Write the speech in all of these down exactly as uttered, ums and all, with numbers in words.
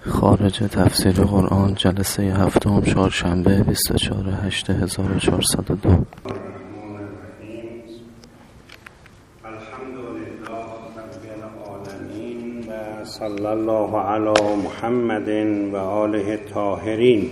خارج تفسیر قرآن جلسه هفتم چهارشنبه بیست و چهارم هشتم هزار و چهارصد و دو. صلی الله علی محمد و آله الطاهرین.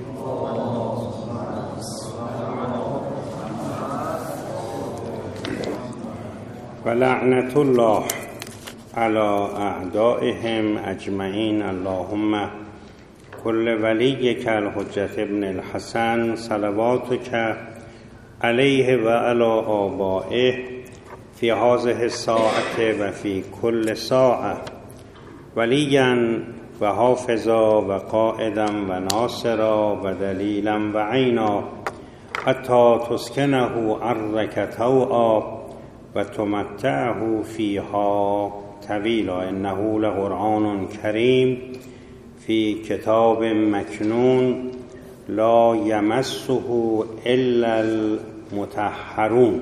و لعنت الله علی اعدائهم اجمعین. اللهم کل ولیک الحجة ابن الحسن صلواتک علیه و علی آبائه فی هذه الساعة و فی کل ساعة ولیا و حافظا و قائدا و ناصرا و دلیلا و عینا حتی تسکنه ارضک طوعا و تمتعه فیها طویلا. انه لقرآن کریم فی کتاب مکنون لا یمسه الا المطهرون.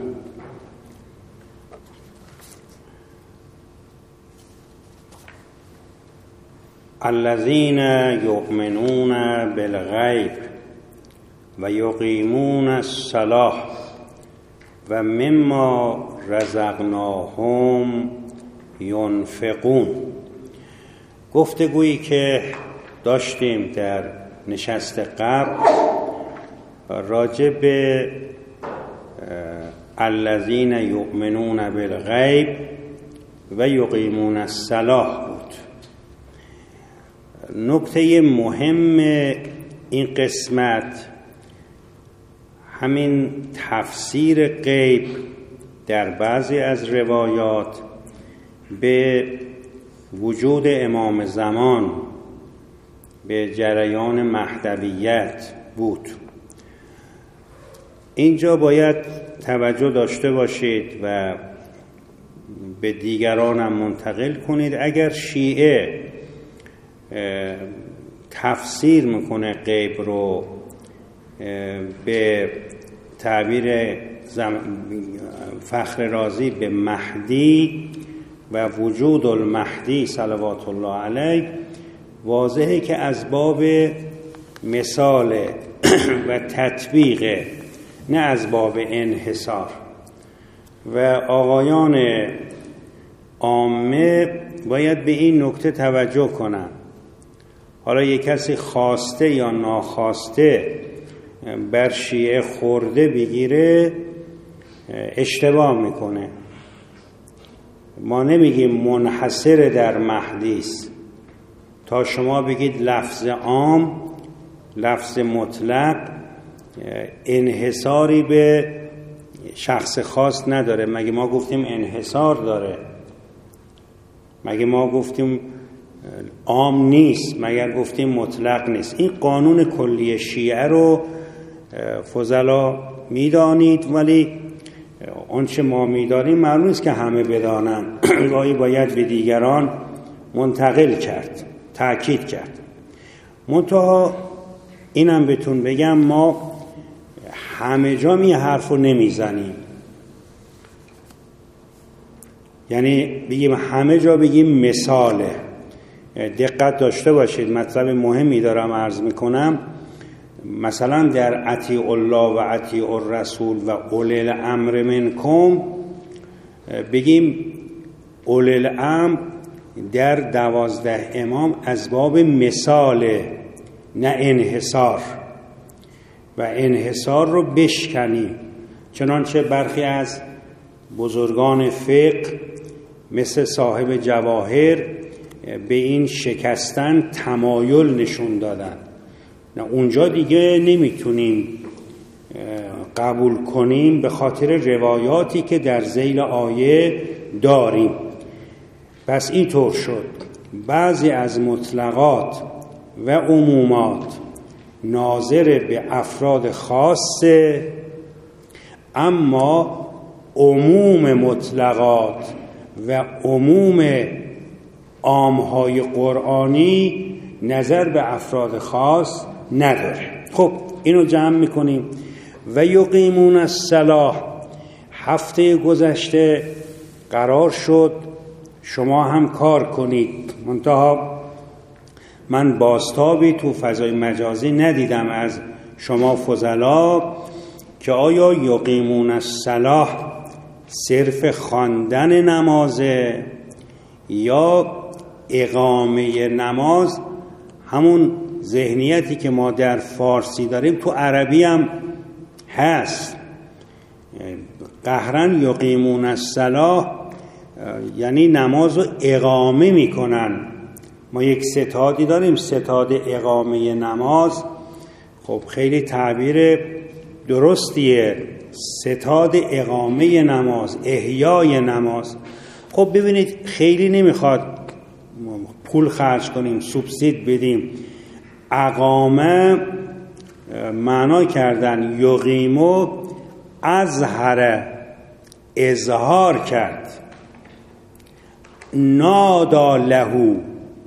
الذين يؤمنون بالغیب و یقیمون الصلاة و مما رزقناهم ينفقون. گفتگویی که داشتیم در نشست قبل راجع به الذين يؤمنون بالغیب و یقیمون الصلاة بود. نکته مهم این قسمت همین تفسیر غیب در بعضی از روایات به وجود امام زمان، به جریان مهدویت بود. اینجا باید توجه داشته باشید و به دیگرانم منتقل کنید. اگر شیعه تفسیر میکنه غیب رو به تعبیر فخر رازی به مهدی و وجود المهدی صلوات الله علیه، واضحه که از باب مثال و تطبیق، نه از باب انحصار. و آقایان عامه باید به این نکته توجه کنن. حالا یک کسی خواسته یا ناخواسته بر شیعه خورده بگیره اشتباه میکنه. ما نمیگیم منحصر در مهدی است. تا شما بگید لفظ عام، لفظ مطلق انحصاری به شخص خاص نداره. مگه ما گفتیم انحصار داره؟ مگه ما گفتیم عام نیست؟ مگر گفتیم مطلق نیست؟ این قانون کلی شیعه رو فضلا میدانید، ولی آنچه ما میدانیم معلوم نیست که همه بدانن. گاهی باید به دیگران منتقل کرد، تأکید کرد. منتها اینم بهتون بگم ما همه جا می حرف رو نمیزنیم. یعنی بگیم همه جا بگیم مثاله. دقت داشته باشید، مطلب مهمی دارم عرض میکنم. مثلا در اطیع الله و اطیع الرسول و اولی الامر منکم بگیم اولی الامر در دوازده امام از باب مثاله، نه انحصار. و انحصار رو بشکنیم، چنانچه برخی از بزرگان فقه مثل صاحب جواهر به این شکستن تمایل نشون دادن. نه اونجا دیگه نمیتونیم قبول کنیم به خاطر روایاتی که در ذیل آیه داریم. پس اینطور شد بعضی از مطلقات و عمومات ناظر به افراد خاصه، اما عموم مطلقات و عموم عامهای قرآنی نظر به افراد خاص نداره. خب اینو جمع میکنیم. و یقیمون الصلاة، هفته گذشته قرار شد شما هم کار کنید، منتها من بازتابی تو فضای مجازی ندیدم از شما فضلا که آیا یقیمون الصلاة صرف خواندن نمازه یا اقامه نماز همون ذهنیتی که ما در فارسی داریم تو عربی هم هست. قهرن یقیمون الصلاة یعنی نماز رو اقامه میکنن. ما یک ستادی داریم، ستاد اقامه نماز. خب خیلی تعبیر درستیه، ستاد اقامه نماز، احیای نماز. خب ببینید خیلی نمیخواد پول خرج کنیم، سوبسید بدیم. اقامه معنا کردن یقیمو، اظهر اظهار کرد، نادا لهو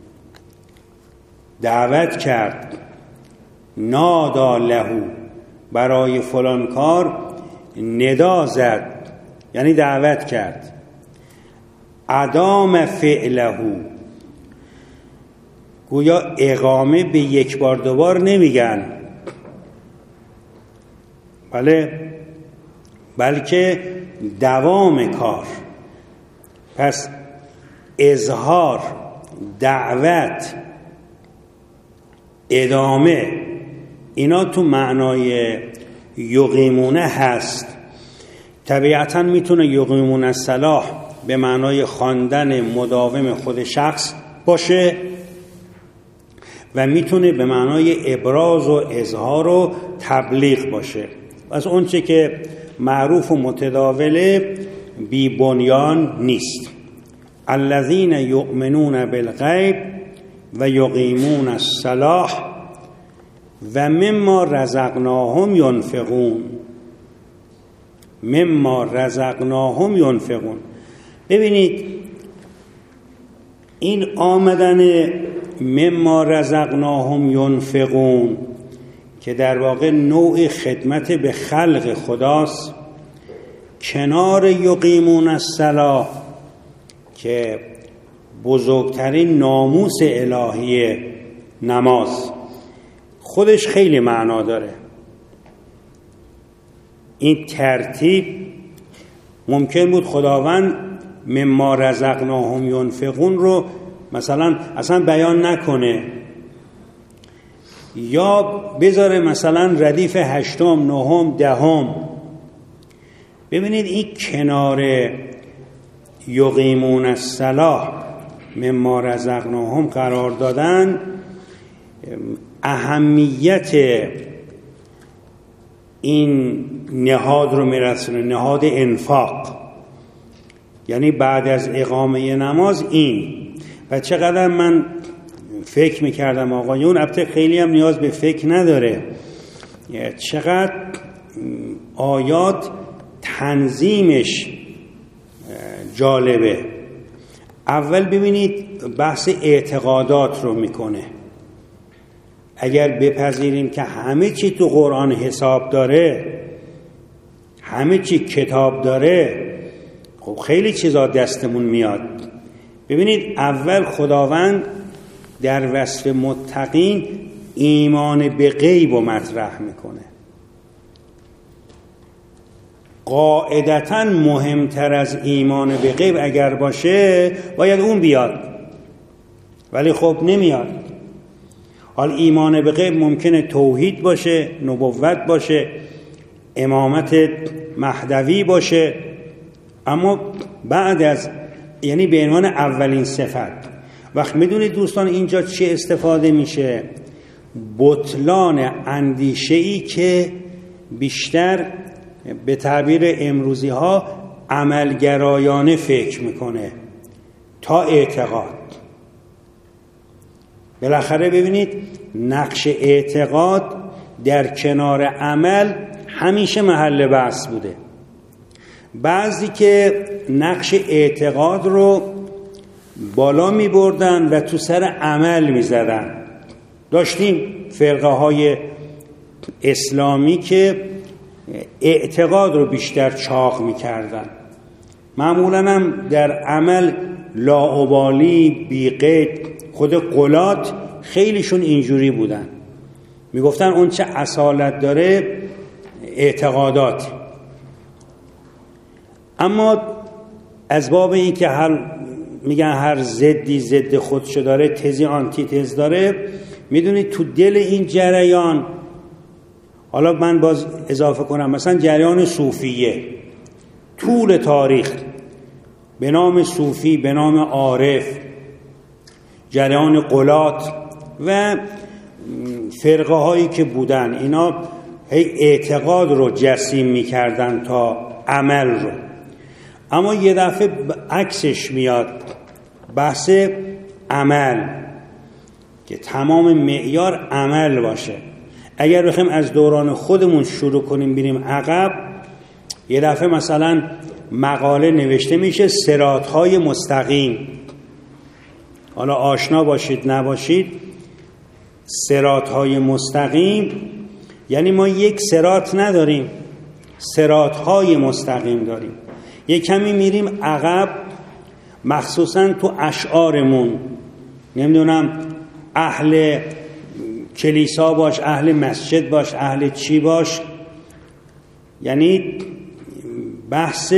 دعوت کرد، نادا لهو برای فلان کار ندا زد یعنی دعوت کرد. ادام فعلهو گویا اقامه به یک بار دوبار نمیگن، بله بلکه دوام کار. پس اظهار، دعوت، ادامه اینا تو معنای یقیمونه هست. طبیعتا میتونه یقیمون الصلاة به معنای خواندن مداوم خود شخص باشه و میتونه به معنای ابراز و اظهار و تبلیغ باشه. از اون چه که معروف و متداوله بی بنیان نیست. الذین یؤمنون بالغیب و یقیمون الصلاة و مما رزقناهم ینفقون. مما رزقناهم ینفقون. ببینید این آمدن مما رزقناهم ینفقون که در واقع نوع خدمت به خلق خداست، کنار یقیمون الصلاة که بزرگترین ناموس الهی نماز، خودش خیلی معنا داره. این ترتیب ممکن بود خداوند مما رزقناهم ینفقون رو مثلا اصلا بیان نکنه، یا بذاره مثلا ردیف هشتم، نهم، دهم. ببینید این کنار یقیمون الصلاة مما رزقناهم قرار دادن اهمیت این نهاد رو میرسونه، نهاد انفاق. یعنی بعد از اقامه نماز این. و چقدر من فکر میکردم آقایون، البته خیلی هم نیاز به فکر نداره، چقدر آیات تنظیمش جالبه. اول ببینید بحث اعتقادات رو میکنه. اگر بپذیریم که همه چی تو قرآن حساب داره، همه چی کتاب داره، خب خیلی چیزا دستمون میاد. ببینید اول خداوند در وصف متقین ایمان به غیب رو مطرح میکنه. قاعدتاً مهمتر از ایمان به غیب اگر باشه باید اون بیاد، ولی خب نمیاد. حال ایمان به غیب ممکنه توحید باشه، نبوت باشه، امامت مهدوی باشه، اما بعد از، یعنی به عنوان اولین صفت. وقت میدونید دوستان اینجا چه استفاده میشه؟ بطلان اندیشه‌ای که بیشتر به تعبیر امروزی ها عملگرایانه فکر میکنه تا اعتقاد. بالاخره ببینید نقش اعتقاد در کنار عمل همیشه محل بحث بوده. بعضی که نقش اعتقاد رو بالا می بردن و تو سر عمل می زدن. داشتیم فرقه های اسلامی که اعتقاد رو بیشتر چاق می کردن، معمولا هم در عمل لاابالی، بیقید. خود غلات خیلیشون اینجوری بودن، میگفتن اون چه اصالت داره اعتقادات. اما از باب این که هر میگن هر ضدی ضد خودشو داره، تزی آنتی تز داره، میدونید تو دل این جریان، حالا من باز اضافه کنم، مثلا جریان صوفیه طول تاریخ به نام صوفی، به نام عارف، جریان قلات و فرقه هایی که بودن، اینا هی اعتقاد رو جسیم میکردن تا عمل رو. اما یه دفعه عکسش میاد، بحث عمل، که تمام معیار عمل باشه. اگر بخوایم از دوران خودمون شروع کنیم بریم عقب، یه دفعه مثلا مقاله نوشته میشه صراط‌های مستقیم. حالا آشنا باشید نباشید، صراط‌های مستقیم یعنی ما یک صراط نداریم، صراط‌های مستقیم داریم. یک کمی میریم عقب، مخصوصا تو اشعارمون، نمیدونم اهل کلیسا باش، اهل مسجد باش، اهل چی باش، یعنی بحث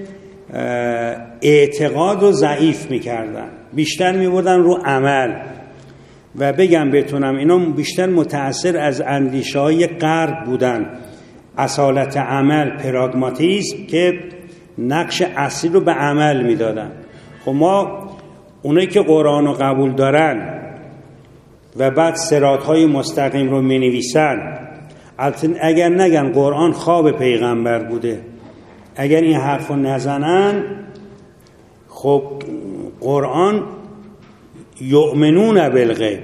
اعتقاد رو ضعیف میکردن، بیشتر میبردن رو عمل. و بگم بتونم اینا بیشتر متأثر از اندیشه های غرب بودن، اصالت عمل، پراگماتیسم، که نقش اصلی رو به عمل میدادن. خب ما اونایی که قرآن رو قبول دارن و بعد صراط‌های مستقیم رو می نویسن، اگر نگن قرآن خواب پیغمبر بوده، اگر این حرف رو نزنن، خب قرآن یؤمنون بالغیب،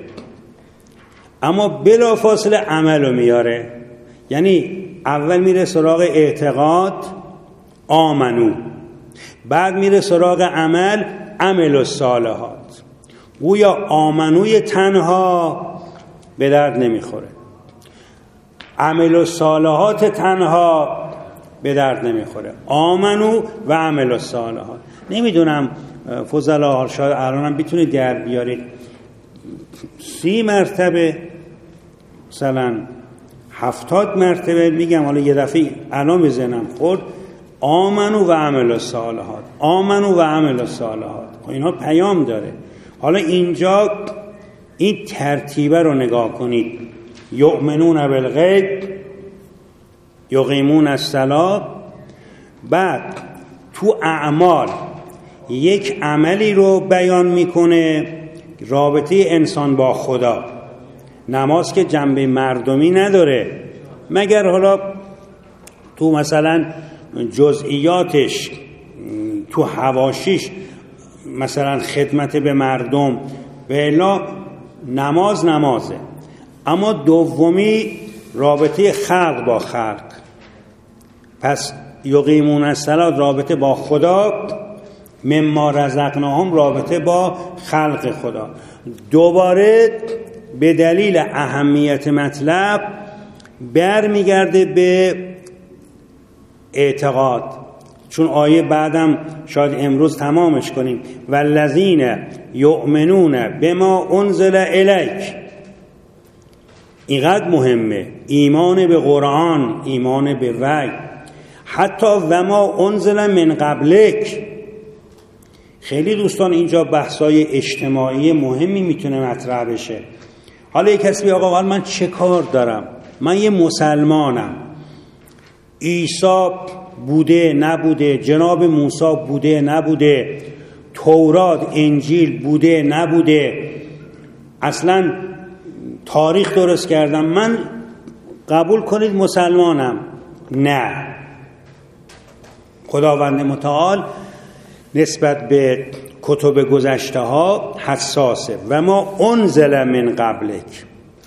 اما بلا فاصله عمل رو میاره. یعنی اول میره سراغ اعتقاد، آمنو، بعد میره سراغ عمل، عمل الصالحات. گویا آمنوی تنها به درد نمیخوره، عمل الصالحات تنها به درد نمیخوره، آمنو و عمل الصالحات. نمیدونم فضلا شاید الانم بتونید در بیارید، سی مرتبه مثلا هفتاد مرتبه میگم، حالا یه دفعه الان به ذهنم خورد، آمنو و عمل الصالحات، آمنو و عمل الصالحات. اینها پیام داره. حالا اینجا این ترتیبه رو نگاه کنید، یؤمنون بالغیب، یقیمون الصلاة، بعد تو اعمال یک عملی رو بیان میکنه، رابطه انسان با خدا. نماز که جنبه مردمی نداره، مگر حالا تو مثلا جزئیاتش، تو حواشیش مثلا خدمت به مردم، به الا نماز نمازه. اما دومی رابطه خلق با خلق. پس یقیمون الصلاة رابطه با خدا، مما رزقناهم رابطه با خلق خدا. دوباره به دلیل اهمیت مطلب برمیگرده به اعتقاد، چون آیه بعدم شاید امروز تمامش کنیم، والذین یؤمنون بما انزل الیک. اینقدر مهمه ایمان به قرآن، ایمان به وحی، حتی و ما انزل من قبلک. خیلی دوستان اینجا بحثای اجتماعی مهمی میتونه مطرح بشه. حالا یک کسی آقا حالا من چه کار دارم؟ من یه مسلمانم، عیسی بوده نبوده، جناب موسی بوده نبوده، تورات انجیل بوده نبوده، اصلا تاریخ درست کردم، من قبول کنید مسلمانم. نه، خداوند متعال نسبت به کتب گذشته ها حساسه. و ما انزل من قبلک.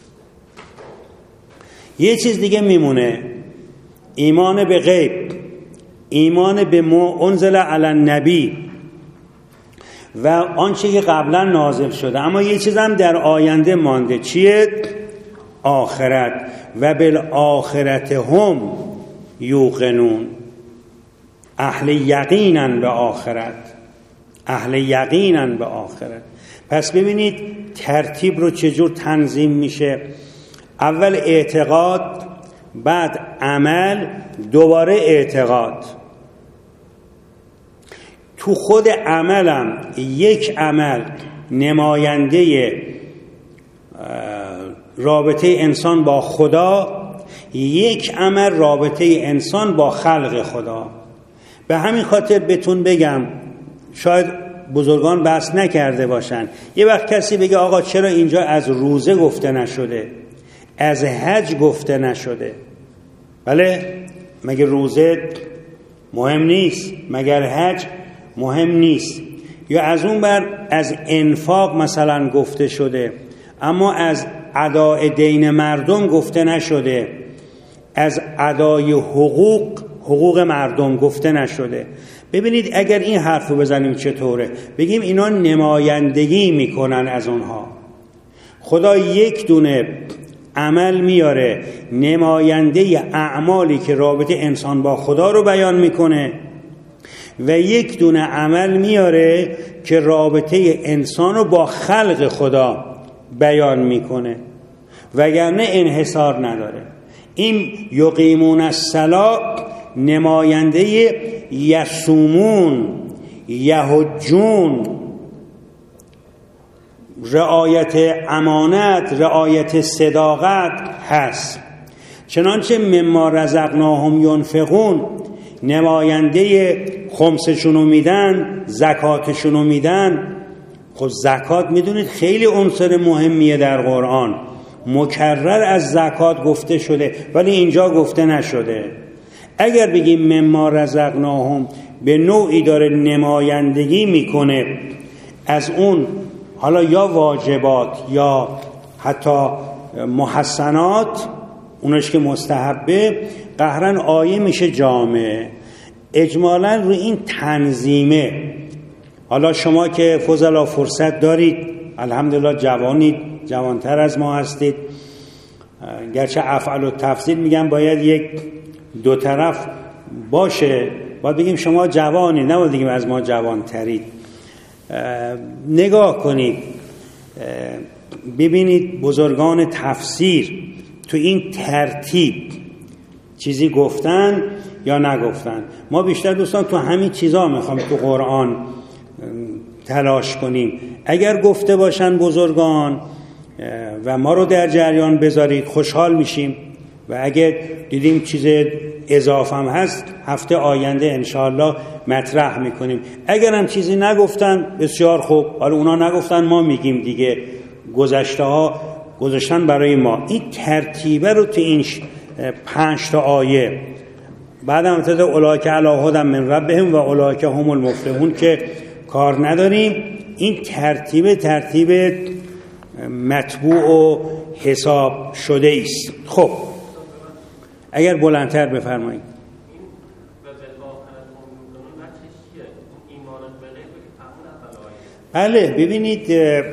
یه چیز دیگه میمونه، ایمان به غیب، ایمان به ما انزل علی النبی و آنچه که قبلا نازل شده. اما یه چیز هم در آینده مانده، چیه؟ آخرت. و بالآخرت هم یوقنون، اهل یقینن به آخرت، اهل یقینن به آخرت. پس ببینید ترتیب رو چجور تنظیم میشه؟ اول اعتقاد، بعد عمل، دوباره اعتقاد. تو خود عملم یک عمل نماینده رابطه انسان با خدا، یک عمل رابطه انسان با خلق خدا. به همین خاطر بهتون بگم، شاید بزرگان بحث نکرده باشن، یه وقت کسی بگه آقا چرا اینجا از روزه گفته نشده، از حج گفته نشده؟ بله، مگه روزه مهم نیست؟ مگر حج مهم نیست؟ یا از اون بر از انفاق مثلا گفته شده اما از ادای دین مردم گفته نشده، از ادای حقوق حقوق مردم گفته نشده. ببینید اگر این حرف رو بزنیم چطوره؟ بگیم اینا نمایندگی میکنن از اونها. خدا یک دونه عمل میاره نماینده اعمالی که رابطه انسان با خدا رو بیان میکنه و یک دونه عمل میاره که رابطه انسان رو با خلق خدا بیان میکنه، وگرنه انحصار نداره. این یقیمون الصلاة نماینده یصومون، یحجون، رعایت امانت، رعایت صداقت هست. چنانچه مما رزقناهم ینفقون نماینده خمسشونو میدن، زکاتشونو میدن. خب زکات میدونید خیلی عنصر مهمیه در قرآن، مکرر از زکات گفته شده ولی اینجا گفته نشده. اگر بگیم مما رزقناهم به نوعی داره نمایندگی میکنه از اون، حالا یا واجبات یا حتی محسنات، اونش که مستحبه، قهرن آیه میشه جامع. اجمالا روی این تنظیمه. حالا شما که فضلا فرصت دارید، الحمدلله جوانید، جوانتر از ما هستید، گرچه افعال و تفضیل میگم باید یک دو طرف باشه، باید بگیم شما جوانید، نه باید بگیم از ما جوانترید. نگاه کنید ببینید بزرگان تفسیر تو این ترتیب چیزی گفتن یا نگفتن. ما بیشتر دوستان تو همین چیزا میخوام تو قرآن تلاش کنیم. اگر گفته باشن بزرگان و ما رو در جریان بذارید خوشحال میشیم، و اگر دیدیم چیز اضافه هم هست هفته آینده انشاءالله مطرح میکنیم. اگر هم چیزی نگفتن بسیار خوب، حالا اونا نگفتن ما میگیم دیگه، گذشته ها گذاشتن برای ما. این ترتیبه رو تو این پنج تا آیه بعدم ابتدای اولئک علی هدی من ربهم و اولئک هم المفلحون که کار نداریم. این ترتیب ترتیب مطبوع و حساب شده است. خب اگر بلندتر بفرمایید. بله ببینید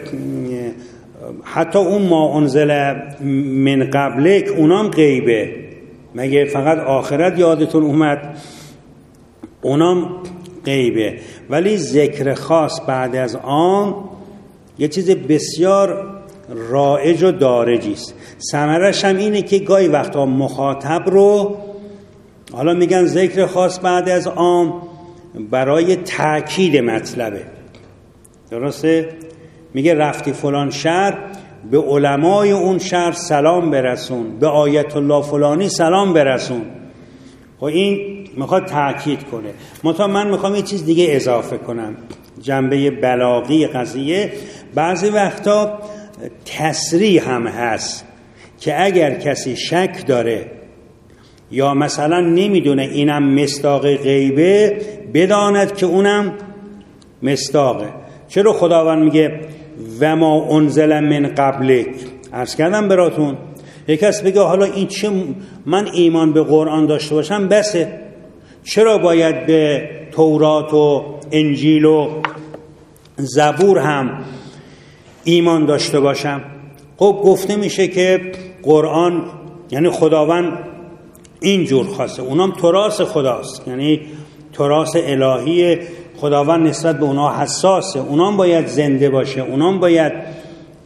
حتی اون ما انزل من قبلک اونام غیبه، مگه فقط آخرت یادتون اومد؟ اونام غیبه. ولی ذکر خاص بعد از آن یه چیز بسیار رایج و دارجی است. ثمرش هم اینه که گاهی وقتا مخاطب رو، حالا میگن ذکر خاص بعد از آن برای تأکید مطلبه، درسته؟ میگه رفتی فلان شهر به علمای اون شهر سلام برسون، به آیت الله فلانی سلام برسون. و این میخواد تأکید کنه. مثلا من میخوام یه چیز دیگه اضافه کنم، جنبه بلاغی قضیه. بعضی وقتا تصریح هم هست که اگر کسی شک داره یا مثلا نمیدونه اینم مصداق غیبه، بداند که اونم مصداقه. چرا خداوند میگه و ما انزل من قبلک؟ عرض کردم براتون، یک کس بگه حالا این چه، من ایمان به قرآن داشته باشم بسه، چرا باید به تورات و انجیل و زبور هم ایمان داشته باشم؟ خب گفته میشه که قرآن یعنی خداوند اینجور خواسته، اونام تراث خداست، یعنی تراث الهی خداوند نسبت به اونها حساسه، اونام باید زنده باشه، اونام باید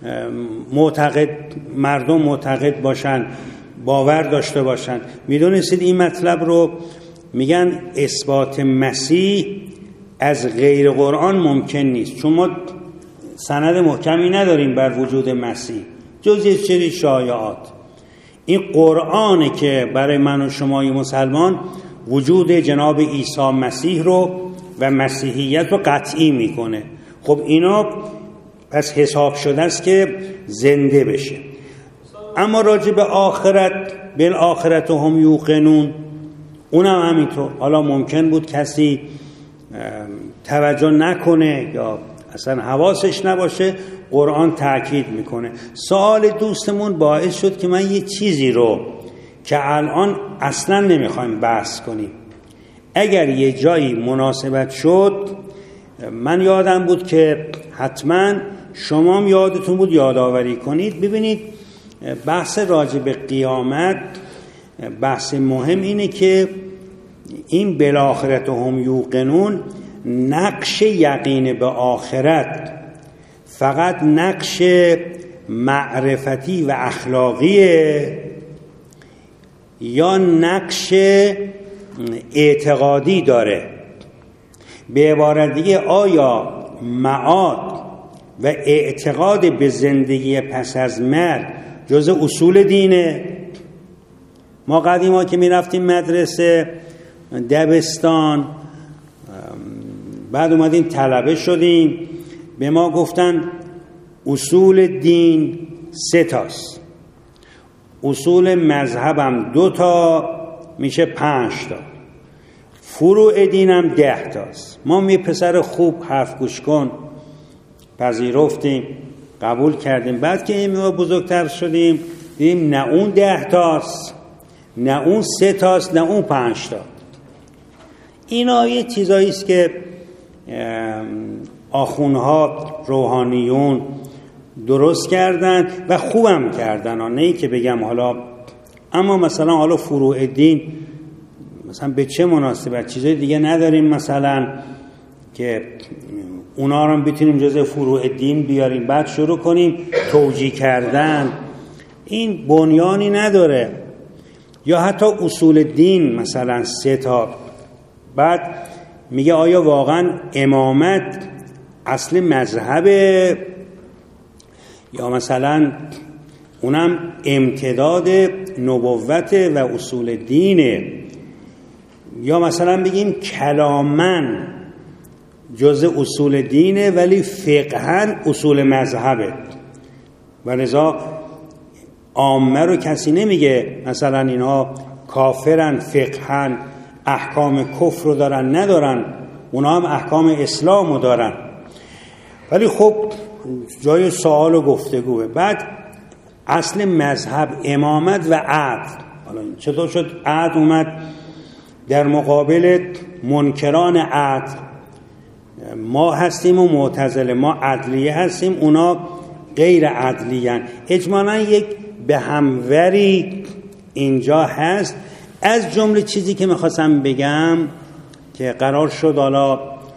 معتقد مردم معتقد باشن، باور داشته باشن. میدونستید این مطلب رو میگن اثبات مسیح از غیر قرآن ممکن نیست، چون ما سند محکمی نداریم بر وجود مسیح جز یه سری شایعات. این قرآنه که برای من و شمای مسلمان وجود جناب عیسی مسیح رو و مسیحیت رو قطعی میکنه. خب اینا پس حساب شده است که زنده بشه. اما راجع به آخرت، بالآخرت هم یوقنون، اونم همینطور. حالا ممکن بود کسی توجه نکنه یا اصلا حواسش نباشه، قرآن تأکید میکنه. سوال دوستمون باعث شد که من یه چیزی رو که الان اصلا نمیخوایم بحث کنیم، اگر یه جایی مناسبت شد، من یادم بود که حتما شما هم یادتون بود یادآوری کنید. ببینید بحث راجع به قیامت، بحث مهم اینه که این بالآخرت هم یوقنون نقش یقین به آخرت فقط نقش معرفتی و اخلاقیه یا نقش اعتقادی داره؟ به عبارت دیگه آیا معاد و اعتقاد به زندگی پس از مرگ جز اصول دینه؟ ما قدیما که می رفتیم مدرسه، دبستان، بعد اومدیم طلبه شدیم، به ما گفتن اصول دین سه تاست، اصول مذهبم دو تا، میشه پنج تا، فروع دینم ده تاست. ما می پسر خوب حرف گوش کن پذیرفتیم، قبول کردیم. بعد که ما بزرگتر شدیم دیدیم نه اون ده تاست، نه اون سه تاست، نه اون پنج تا. اینا یه چیزایی است که آخونها روحانیون درست کردن و خوبم کردن، نه ای که بگم حالا. اما مثلا حالا فروع دین مثلا به چه مناسبت؟ چیزای دیگه نداریم مثلا که اونا رو بتونیم جزء فروع دین بیاریم بعد شروع کنیم توجیه کردن؟ این بنیانی نداره. یا حتی اصول دین مثلا سه تا، بعد میگه آیا واقعا امامت اصل مذهبه یا مثلا اونم امتداد نبوت و اصول دینه؟ یا مثلا بگیم کلامن جز اصول دینه ولی فقهن اصول مذهبه. و لذا عامه رو کسی نمیگه مثلا اینها کافرن، فقهن، احکام کفر رو دارن، ندارن، اونا هم احکام اسلام رو دارن. ولی خب جای سوال و گفتگوه. بعد اصل مذهب امامت و عدل. حالا چطور شد عدل اومد در مقابل منکران عدل؟ ما هستیم و معتزله، ما عدلیه هستیم، اونا غیر عدلیه. اجمالاً یک به هموری اینجا هست. از جمله چیزی که میخواستم بگم که قرار شد حالا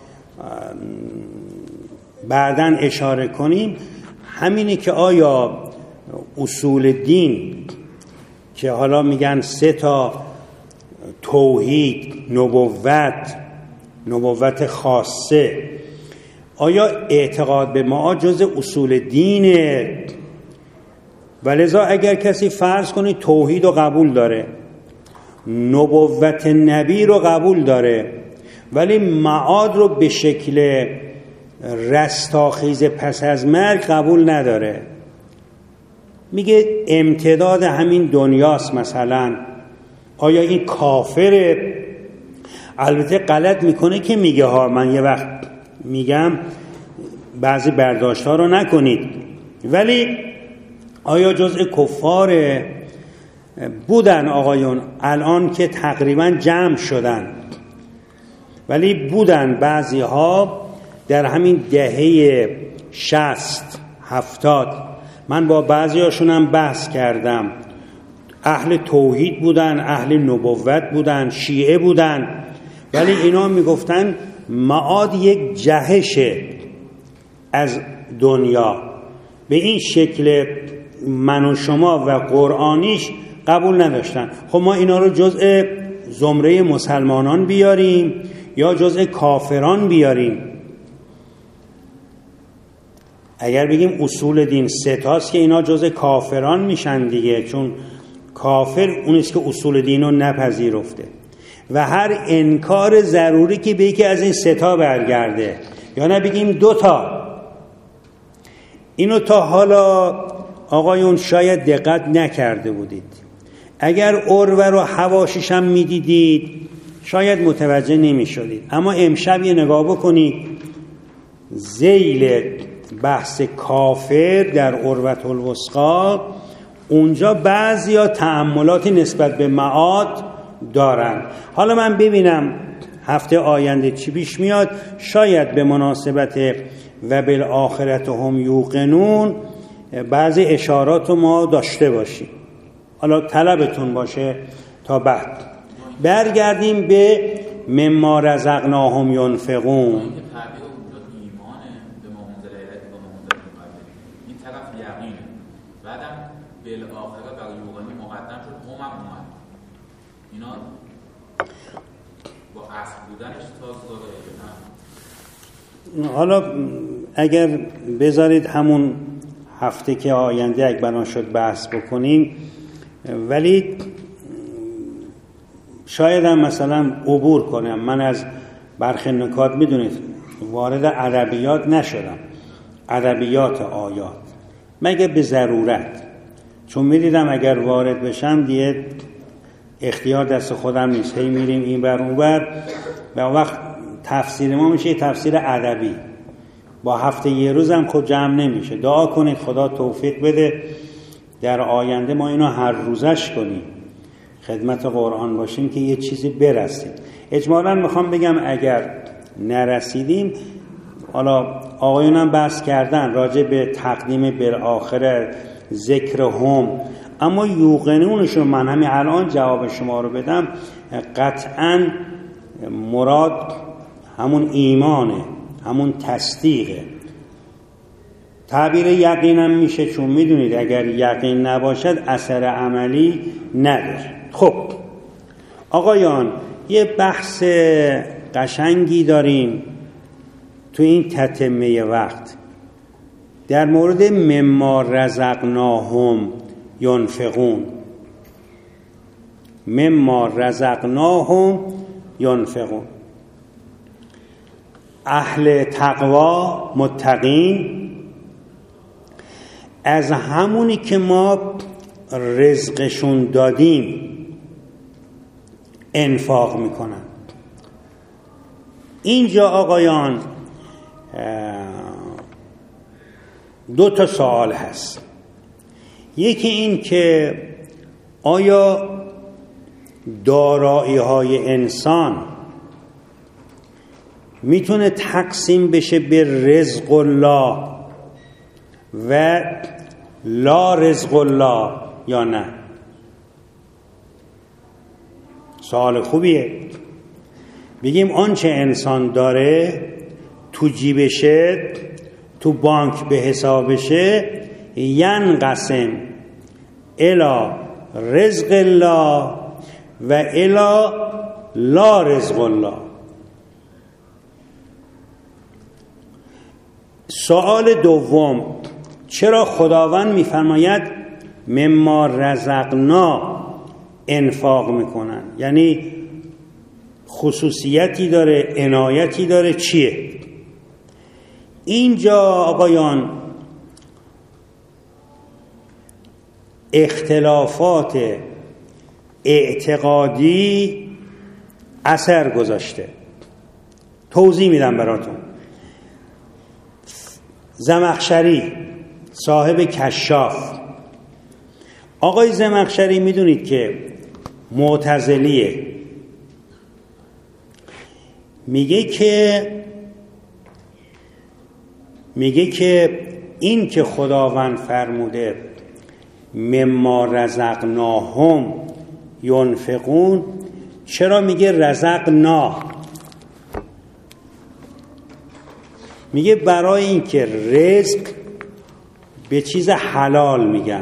بعداً اشاره کنیم، همینه که آیا اصول دین که حالا میگن سه تا، توحید، نبوت، نبوت خاصه، آیا اعتقاد به معاد جز اصول دینه؟ ولذا اگر کسی فرض کنه توحید رو قبول داره، نبوت نبی رو قبول داره، ولی معاد رو به شکل رستاخیز پس از مرگ قبول نداره، میگه امتداد همین دنیاست مثلا، آیا این کافره؟ البته غلط میکنه که میگه ها، من یه وقت میگم بعضی برداشت ها رو نکنید، ولی آیا جزء کفار بودن آقایون؟ الان که تقریبا جمع شدن، ولی بودن بعضی ها در همین دهه شصت هفتاد، من با بعضی هاشونم بحث کردم، اهل توحید بودن، اهل نبوت بودن، شیعه بودن، ولی اینا میگفتن معاد یک جهشه از دنیا به این شکل من و شما و قرآنیش قبول نداشتن. خب ما اینا رو جزء زمره مسلمانان بیاریم یا جزء کافران بیاریم؟ اگر بگیم اصول دین سه تاست که اینا جزء کافران میشن دیگه، چون کافر اونیست که اصول دین رو نپذیرفته و هر انکار ضروری که به یکی از این سه تا برگرده، یا نه بگیم دو تا. اینو تا حالا آقایون شاید دقت نکرده بودید. اگر عروه رو حواشیش هم میدیدید شاید متوجه نمی شدید، اما امشب یه نگاه بکنید ذیل بحث کافر در عروة الوثقی، اونجا بعضیا تأملاتی نسبت به معاد دارن. حالا من ببینم هفته آینده چی پیش میاد، شاید به مناسبت و بالآخرة هم یوقنون بعضی اشارات ما داشته باشیم. حالا طلبتون باشه تا بعد برگردیم به مما رزقناهم ینفقون. حالا اگر بذارید همون هفته که آینده اگه بنا شد بحث بکنیم، ولی شاید هم مثلا عبور کنم. من از برخی نکات میدونید وارد ادبیات نشدم، ادبیات آیات، مگه به ضرورت، چون میدیدم اگر وارد بشم دیگه اختیار دست خودم نیست، هی میریم این بر اون بر و وقت تفسیر ما میشه تفسیر ادبی، با هفته یه روزم خود جمع نمیشه. دعا کنید خدا توفیق بده در آینده ما اینو هر روزش کنیم، خدمت قرآن باشیم که یه چیزی برسیم. اجمالاً میخوام بگم اگر نرسیدیم، حالا آقایونم بحث کردن راجع به تقدیم بالآخره ذکر هم، اما یوقنونشون من همین الان جواب شما رو بدم، قطعاً مراد همون ایمانه، همون تصدیقه. تعبیر یقینم میشه، چون میدونید اگر یقین نباشد اثر عملی نداره. خب آقایان یه بحث قشنگی داریم تو این تتمه وقت در مورد مما رزقناهم ینفقون. مما رزقناهم ینفقون. اهل تقوا متقین از همونی که ما رزقشون دادیم انفاق میکنن. اینجا آقایان دو تا سوال هست. یکی این که آیا دارایی های انسان میتونه تقسیم بشه به رزق الله و لا رزق الله یا نه؟ سوال خوبیه. بگیم آنچه انسان داره تو جیبشه، تو بانک به حسابشه، ینقسم الی رزق الله و الی لا رزق الله. سوال دوم، چرا خداوند میفرماید مما رزقنا انفاق میکنن؟ یعنی خصوصیتی داره، عنایتی داره، چیه؟ اینجا آقایان اختلافات اعتقادی اثر گذاشته. توضیح میدم براتون. زمخشری صاحب کشاف، آقای زمخشری میدونید که معتزلیه، میگه که میگه که این که خداوند فرموده مما رزقناهم ینفقون، چرا میگه رزقنا؟ میگه برای این که رزق به چیز حلال میگن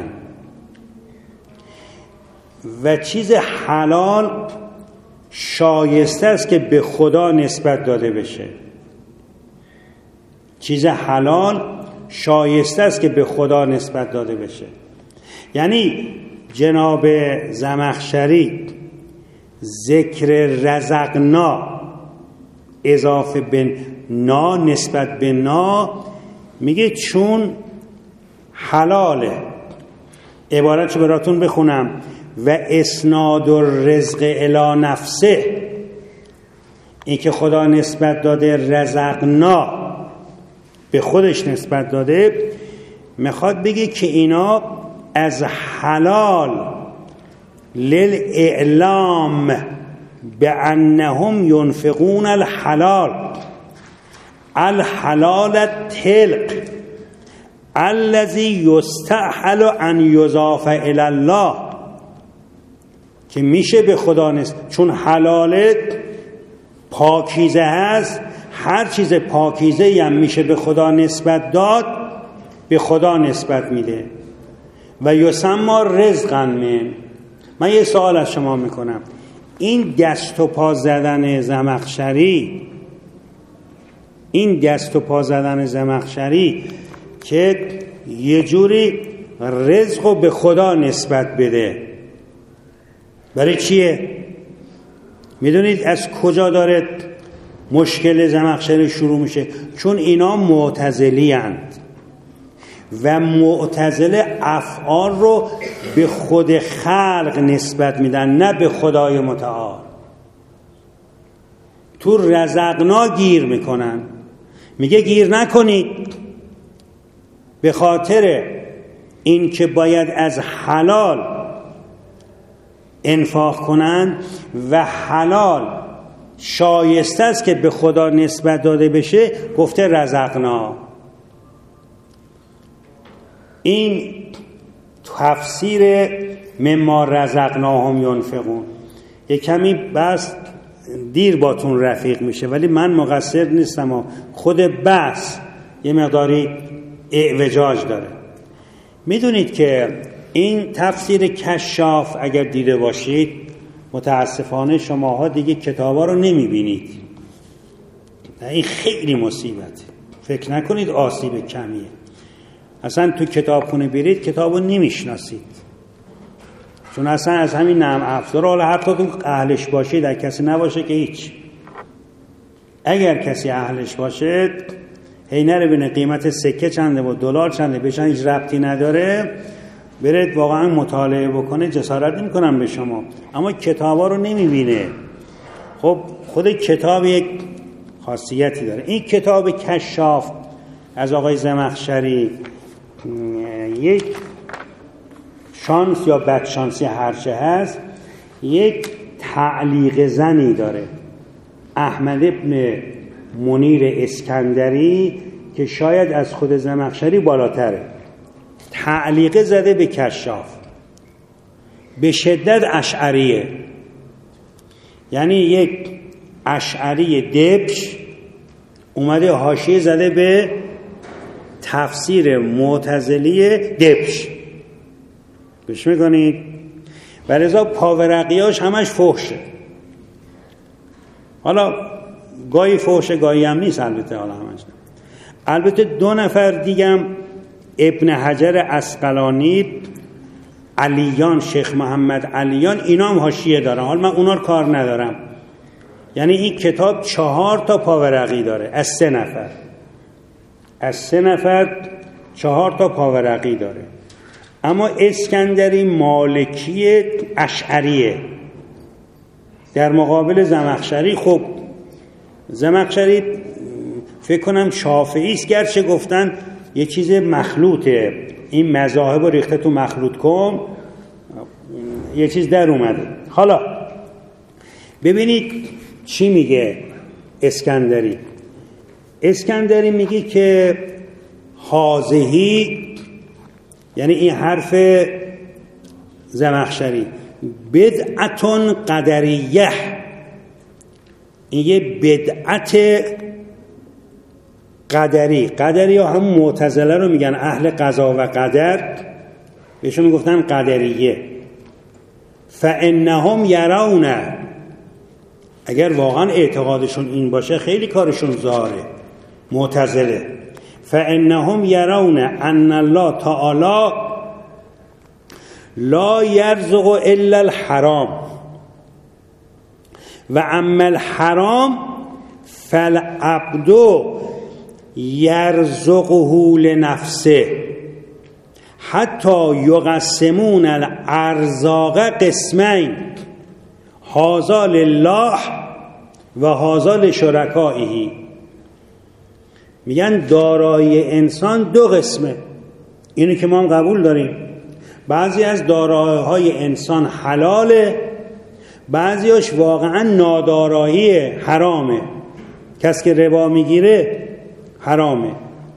و چیز حلال شایسته است که به خدا نسبت داده بشه. چیز حلال شایسته است که به خدا نسبت داده بشه. یعنی جناب زمخشری ذکر رزقنا اضافه به نا نسبت به نا میگه چون حلاله. عبارتشو براتون بخونم: و اسناد الرزق الی نفسه، این که خدا نسبت داده رزقنا به خودش نسبت داده، میخواد بگه که اینا از حلال للاعلام بانهم ينفقون الحلال الحلال التلق الذي يستحل ان يضاف الى الله، که میشه به خدا نسبت، چون حلاله پاکیزه هست، هر چیز پاکیزه هم میشه به خدا نسبت داد، به خدا نسبت میده. و یسمى رزقا من. من یه سوال از شما میکنم: این دست و پا زدن زمخشری، این دست و پا زدن زمخشری که یه جوری رزق رو به خدا نسبت بده، برای چیه؟ میدونید از کجا داره مشکل زمخشری شروع میشه؟ چون اینا معتزلی اند و معتزله افعال رو به خود خلق نسبت میدن، نه به خدای متعال. تو رزقنا گیر میکنن. میگه گیر نکنید، به خاطر این که باید از حلال انفاق کنن و حلال شایسته است که به خدا نسبت داده بشه، گفته رزقنا. این تفسیر مما رزقناهم ینفقون. یک کمی بس دیر باتون رفیق میشه، ولی من مقصر نیستم و خود بس یه مقداری اعوجاج داره. میدونید که این تفسیر کشاف اگر دیده باشید، متاسفانه شماها دیگه کتابا رو نمیبینید. این خیلی مصیبته. فکر نکنید آسیب کمیه. اصلا تو کتابخونه برید کتابو نمیشناسید، چون اصلا از همین نرم افزار، حالا حتی تو اهلش باشید، در کسی نباشه که هیچ. اگر کسی اهلش باشه، هی نره ببینه قیمت سکه چنده و دلار چنده، بهش هیچ ربطی نداره، برید واقعا مطالعه بکنه، جسارت نمی‌کنم به شما، اما کتابا رو نمیبینه. خب خود کتاب یک خاصیتی داره. این کتاب کشاف از آقای زمخشری یک شانس یا بدشانسی هرچه هست، یک تعلیق زنی داره، احمد ابن منیر اسکندری، که شاید از خود زمخشری بالاتره. تعلیق زده به کشاف، به شدت اشعریه. یعنی یک اشعری دبش اومده حاشیه زده به تفسیر معتزلی دبش. گوش میکنید؟ ولذا پاورقیاش همش فحشه. حالا گاهی فحشه گاهی هم نیست، البته حالا همش. البته دو نفر دیگم، ابن حجر عسقلانی، علیان، شیخ محمد علیان، اینا هم حاشیه دارن. حالا من اونا رو کار ندارم. یعنی این کتاب چهار تا پاورقی داره، از سه نفر از سه نفر چهار تا پاورقی داره. اما اسکندری مالکی اشعریه در مقابل زمخشری. خب زمخشری فکر کنم شافعی است، گرچه گفتن یه چیز مخلوطه، این مذاهب رو ریخته تو مخلوط کن، یه چیز در اومده. حالا ببینید چی میگه اسکندری. اسکندری میگه که حاضهی، یعنی این حرف زمخشری، بدعتون قدریه، این یه بدعت قدری قدری ها هم معتزله رو میگن، اهل قضا و قدر بهشون میگفتن قدریه. فانهم یرون، اگر واقعا اعتقادشون این باشه خیلی کارشون زاره. معتزله فانهم یرون ان الله تعالی لا یرزق الا الحرام و اما الحرام فالعبد یرزقه لنفسه حتی یقسمون الارزاق قسمین هذا لله و هذا لشرکائه. میگن دارایی انسان دو قسمه، اینو که ما هم قبول داریم. بعضی از دارایی‌های انسان حلاله، بعضیاش واقعا نادارایی حرامه. کسی که ربا میگیره حرامه.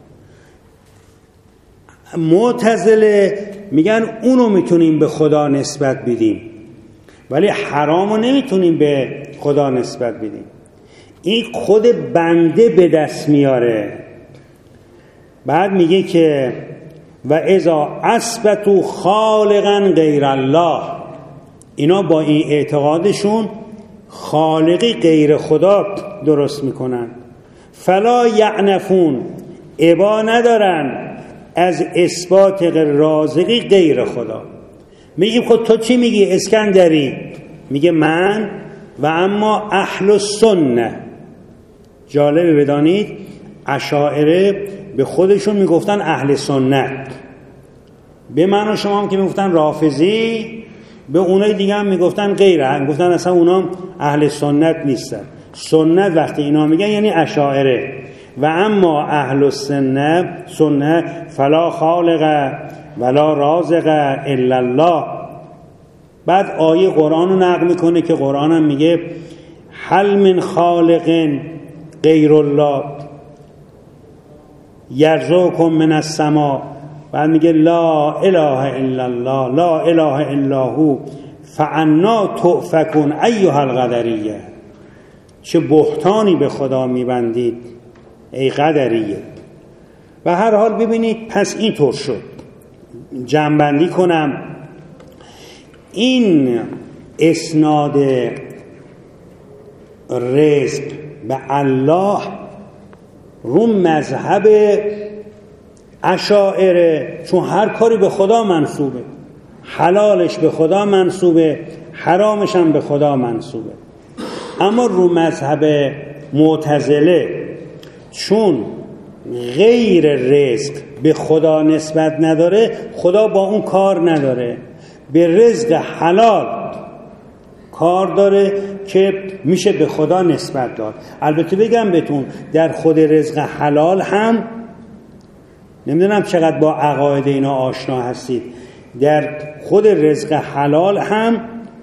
معتزله میگن اونو میتونیم به خدا نسبت بدیم ولی حرامو نمیتونیم به خدا نسبت بدیم. این خود بنده به دست میاره. بعد میگه که و اذا اثبتوا خالقا غیر الله، اینا با این اعتقادشون خالقی غیر خدا درست میکنن. فلا یعنفون، ابا ندارن از اثبات رازقی غیر خدا. میگیم خود تو چی میگی اسکندری؟ میگه من و اما اهل السنه. جالبه بدانید اشاعره به خودشون میگفتن اهل سنت، به من و شما هم که میگفتن رافضی، به اونای دیگه هم میگفتن غیره، میگفتن اصلا اونا اهل سنت نیستن. سنت وقتی اینا میگن یعنی اشاعره. و اما اهل السنه سنه فلا خالق ولا رازق الا الله. بعد آیه قرآن رو نقل میکنه که قرآن هم میگه هل من خالق غیر الله یرزقکم من السماء. بعد میگه لا اله الا الله لا اله الا هو فانا تؤفکون ایها القدریه. چه بهتانی به خدا میبندید ای قدریه. و هر حال ببینید پس اینطور شد. جمع‌بندی کنم، این اسناد رزق به الله رو مذهب اشاعره، چون هر کاری به خدا منسوبه، حلالش به خدا منسوبه، حرامش هم به خدا منسوبه. اما رو مذهب معتزله چون غیر رزق به خدا نسبت نداره، خدا با اون کار نداره، به رزق حلال کار داره که میشه به خدا نسبت داد. البته بگم بهتون در خود رزق حلال هم نمیدونم چقدر با عقاید اینا آشنا هستید، در خود رزق حلال هم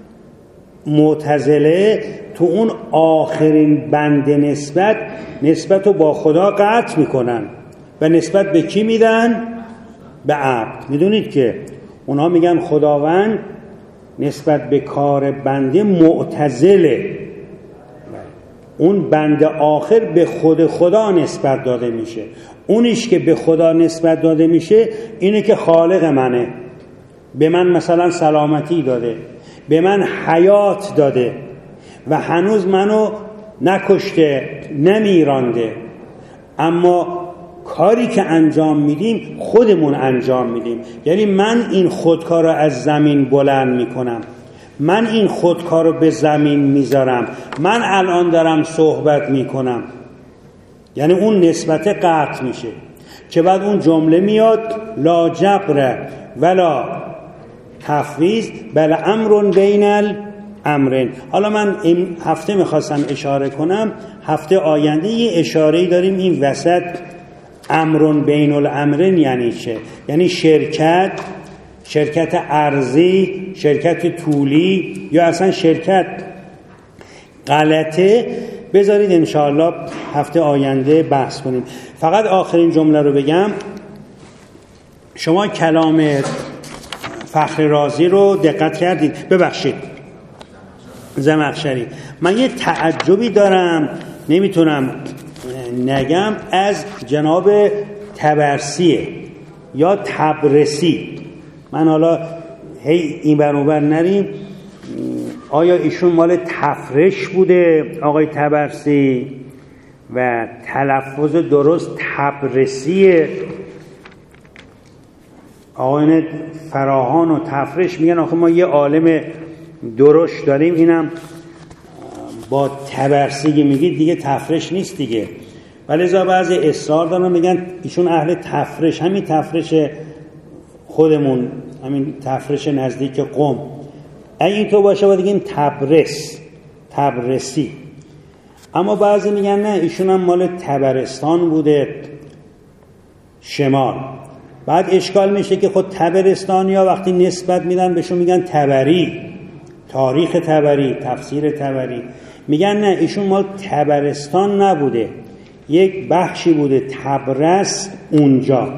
معتزله تو اون آخرین بند نسبت نسبت رو با خدا قطع میکنن و نسبت به کی میدن؟ به عبد. میدونید که اونا میگن خداوند نسبت به کار بنده معتزله، اون بند آخر به خود خدا نسبت داده میشه. اونیش که به خدا نسبت داده میشه اینه که خالق منه، به من مثلا سلامتی داده، به من حیات داده و هنوز منو نکشته نمیرانده، اما کاری که انجام میدیم خودمون انجام میدیم. یعنی من این خودکار رو از زمین بلند میکنم، من این خودکار رو به زمین میذارم، من الان دارم صحبت میکنم. یعنی اون نسبت قطع میشه که بعد اون جمله میاد لا جبر ولا تفویض بل امر بین الامرین. حالا من این هفته میخواستم اشاره کنم، هفته آینده یه اشاره‌ای داریم این وسط. امر بین الامرین یعنی چه؟ یعنی شرکت شرکت ارضی، شرکت طولی یا اصلا شرکت غلطه. بذارید انشاءالله هفته آینده بحث کنیم. فقط آخرین جمله رو بگم. شما کلام فخر رازی رو دقت کردید؟ ببخشید زمخشری. من یه تعجبی دارم نمیتونم نگم از جناب طبرسیه یا طبرسی. من حالا هی این بر اون بر نریم. آیا ایشون مال تفرش بوده آقای طبرسی و تلفظ درست طبرسیه؟ آقایان فراهان و تفرش میگن آخه ما یه عالم درشت داریم، اینم با طبرسی میگید دیگه تفرش نیست دیگه. ولی زا بعضی اصرار دارن میگن ایشون اهل تفرش، همین تفرش خودمون، همین تفرش نزدیک قم. اگه این تو باشه باید بگیم تبرس، تبرسی. اما بعضی میگن نه ایشون هم مال تبرستان بوده، شمال. بعد اشکال میشه که خود تبرستانیا وقتی نسبت میدن بهشون میگن تبری، تاریخ تبری، تفسیر تبری. میگن نه ایشون مال تبرستان نبوده، یک بخشی بوده تبرس اونجا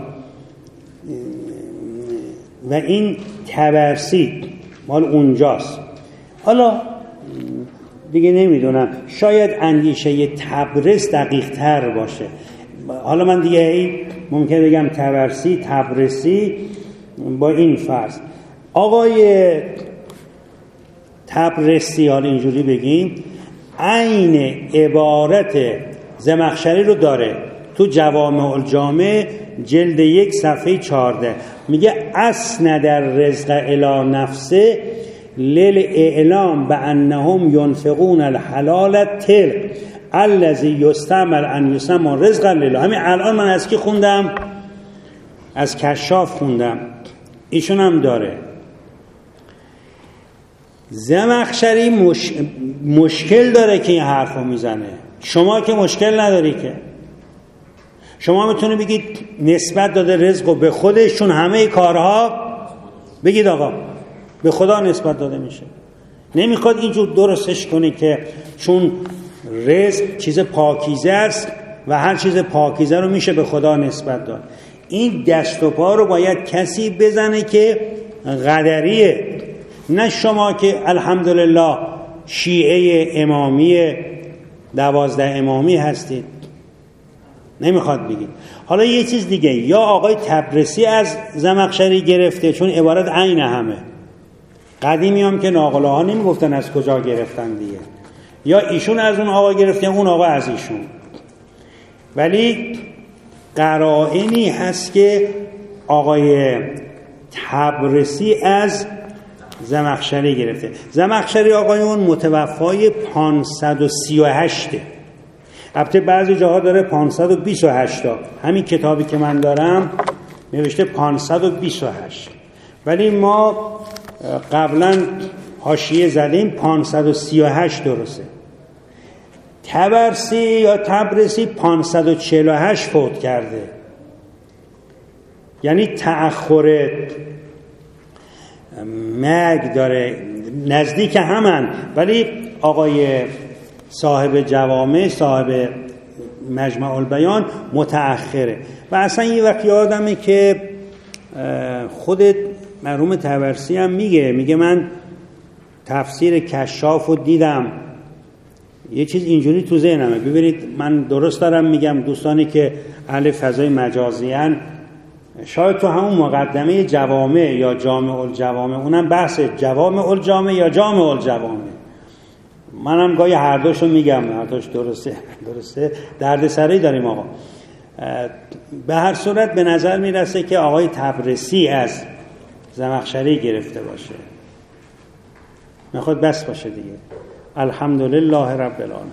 و این تبرسی مال اونجاست. حالا دیگه نمیدونم، شاید اندیشه تبرس دقیق تر باشه. حالا من دیگه ای ممکن بگم تبرسی، تبرسی با این فرض. آقای تبرسی، حالا اینجوری بگیم، عین عبارت زمخشری رو داره تو جوامع الجامع جلد یک صفحه چهارده. میگه اسند در رزق الی نفسه للاعلام بانهم ينفقون الحلال تلق الذي يستعمل ان يسمى رزقا لله. همین الان من از کی خوندم؟ از کشاف خوندم. ایشون هم داره. زمخشری مش... مشکل داره که این حرفو میزنه. شما که مشکل نداری که. شما میتونی بگید نسبت داده رزقو به خودش، چون همه کارها بگید آقا به خدا نسبت داده میشه. نمیخواد اینجور درستش کنی که چون رزق چیز پاکیزه است و هر چیز پاکیزه رو میشه به خدا نسبت داد. این دست و پا رو باید کسی بزنه که قدریه، نه شما که الحمدلله شیعه امامی دوازده امامی هستید. نمیخواد بگید. حالا یه چیز دیگه، یا آقای تبرسی از زمخشری گرفته چون عبارت عین همه. قدیمی هم که ناقله ها نمیگفتن از کجا گرفتن دیگه، یا ایشون از اون آقا گرفته اون آقا از ایشون. ولی قرائنی هست که آقای تبرسی از زمخشری گرفته. زمخشری آقایون متوفای پانصد و سی و هشت. البته بعضی جاها داره پانصد و بیست و هشت تا. همین کتابی که من دارم نوشته پانصد و بیست و هشت، ولی ما قبلا حاشیه زدیم پانصد و سی و هشت درسته. طبرسی یا تبرسی پانصد و چهل و هشت فوت کرده، یعنی تأخر مرگ داره، نزدیک همن. ولی آقای صاحب جوامع، صاحب مجمع البیان متأخره. و اصلا یه وقت یادمه که خود مرحوم طبرسی هم میگه میگه من تفسیر کشاف رو دیدم، یه چیز اینجوری تو ذهنمه. ببینید من درست دارم میگم، دوستانی که اهل فضای مجازی ان شاید تو همون مقدمه جوامع یا جامع الجوامع، اونم بحث جوامع الجامع یا جامع الجوامع، منم گاهی هر دوشو میگم، هر دوش درسته درسته درد سری داریم آقا. به هر صورت به نظر میرسه که آقای تبرسی از زمخشری گرفته باشه. میخواد بس باشه دیگه. الحمدلله رب العالمین.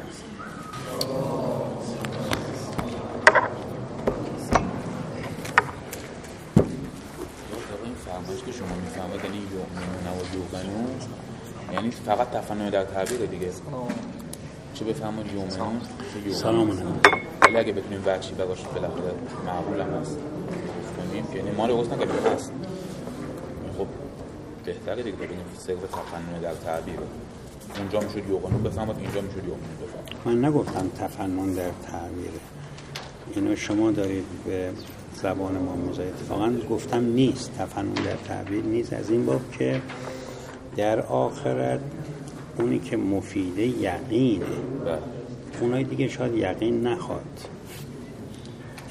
که شما میفهمید یعنی یؤمنون و یوقنون یعنی فقط تفنن در تعبیر دیگه، چه بفهمون یؤمنون چه سلام علیکم. ولی اگه بتونیم وحشی بگاش بالاخره معقول هم هست، یعنی ما رو گفتن که هست، خب بهتره دیگه ببینیم صرف تفنن در تعبیر اونجا میشد یوقنون بفهمید، اینجا میشد یؤمنون بفهمید. من نگفتم تفنن در تعبیره، اینو شما دارید به زبان ما مزاید. اتفاقا گفتم نیست، تفنن در تعبیر نیست، از این باب که در آخرت اونی که مفیده یقینه، اونای دیگه شاید یقین نخواد.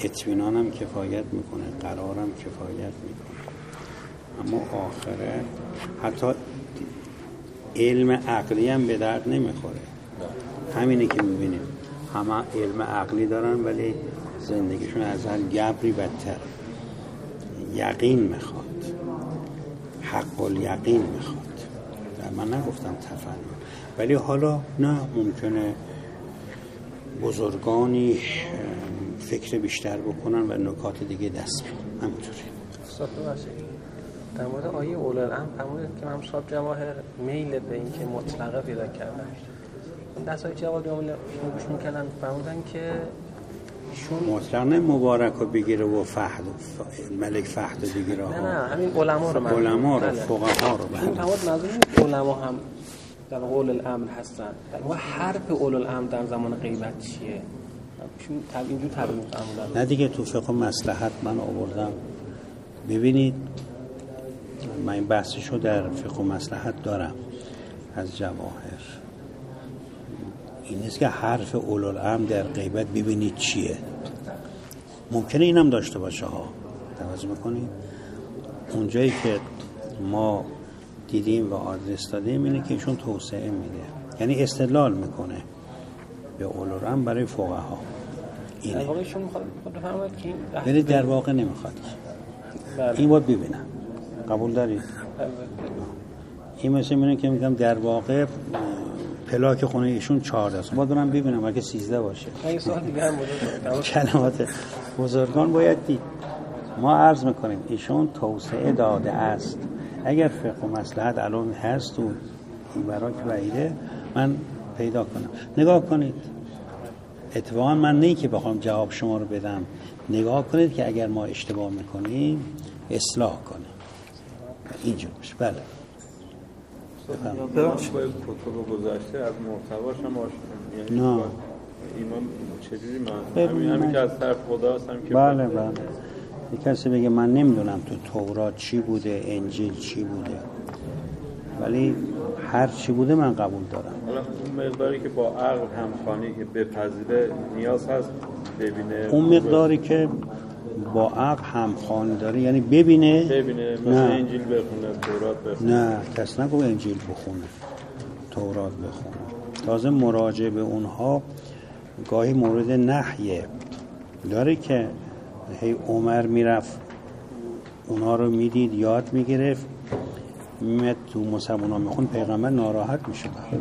اطمینانم کفایت میکنه، قرارم کفایت میکنه. اما آخره حتی علم عقلی هم به درد نمیخوره. همینه که میبینیم همه علم عقلی دارن ولی زندگیشون از هر گبری بدتر. یقین میخواد، حق الیقین میخواد. من نگفتم تفنن، ولی حالا نه، ممکنه بزرگانی فکر بیشتر بکنن و نکات دیگه دست بیارن. همونطوری استاد ببخشید در مورد آیه اولوالامر فرمودید که امام صاحب جواهر میل به این که مطلقه پیدا کردن. دستای جواد شما گوش میکردن فرمودن که ایشون مطلق نه مبارک رو بگیره و فهد ملک فهد رو بگیره. نه نه همین علما رو من علما رو فقها رو این فرمود نظرین علما هم در قول الامر هستن. در واقع حرف اولوالامر در زمان غیبت چیه؟ ایشون اینجور تعبیر فرمودن. نه دیگه تو فقه مصلحت من آوردم. ببینید من این بحثشو در فقه مصلحت دارم از جواهر. این نیست که حرف اولوالامر در غیبت ببینید چیه. ممکنه اینم داشته باشه ها، توجه میکنید. اونجایی که ما دیدیم و آدرس دادیم اینه که ایشون توسعه میده، یعنی استدلال میکنه به اولوالامر برای فقها. اینه در واقع ایشون میخواد بفرماید که ولی در واقع نمیخواد. این باید ببینم. قبول دارید؟ این مثل اینه که میگم در واقع پلاک خونه ایشون چهارده است. باید برم ببینم اگه سیزده باشه. این سوال دیگه هم بوده. کلمات بزرگان باید دید. ما عرض میکنیم ایشون توسعه داده است. اگر فقه و مصلحت الان هست و این برای که بعیده من پیدا کنم. نگاه کنید. اتفاقا من نه که بخوام جواب شما رو بدم. نگاه کنید که اگر ما اشتباه میکنیم اصلاح کنیم. اینجور باشه. بله. ببخشید باید کتب گذاشته از محتواش هم آشنا، یعنی نه ایمان چجوری من همین همین که از طرف خدا هستم که بله بله یک کسی بگه من نمیدونم تو تورات چی بوده، انجیل چی بوده، ولی هر چی بوده من قبول دارم. حالا اون مقداری که با عقل همخوانی که بپذیره نیاز هست ببینه، اون مقداری که با عقل همخوانی داره یعنی ببینه ببینه مثلا انجیل بخونه، تورات بخونه. نه کس نگو انجیل بخونه، تورات بخونه. تازه مراجعه به اونها گاهی مورد نهیه داره که هی عمر میرفت اونها رو میدید یاد میگرفت، میمد تو مصحفونا میخون، پیغمبر ناراحت میشه. یعنی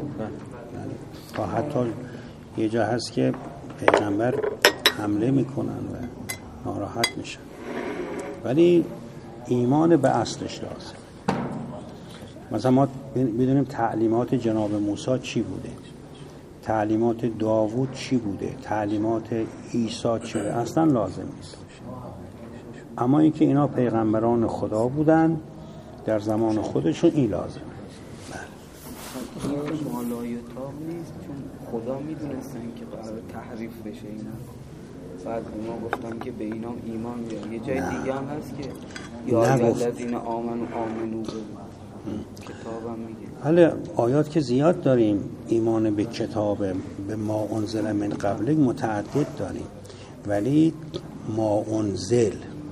تا حتی یه جا هست که پیغمبر حمله میکنن و ناراحت میشن. ولی ایمان به اصلش لازم. مثلا ما بدونیم تعلیمات جناب موسی چی بوده، تعلیمات داوود چی بوده، تعلیمات عیسی چی بوده، اصلا لازم نیست. اما اینکه اینا پیغمبران خدا بودن در زمان خودشون این لازم. این مالایتا نیست چون خدا میدونستن که قرار تحریف بشه اینا. بعد ما گفتن که به اینا ایمان بیار. یه جای دیگه هم هست که یا الذین آمنوا آمنو کتابم میگه. حالا آیات که زیاد داریم، ایمان به کتاب، به ما انزل من قبل متعدد داریم، ولی ما انزل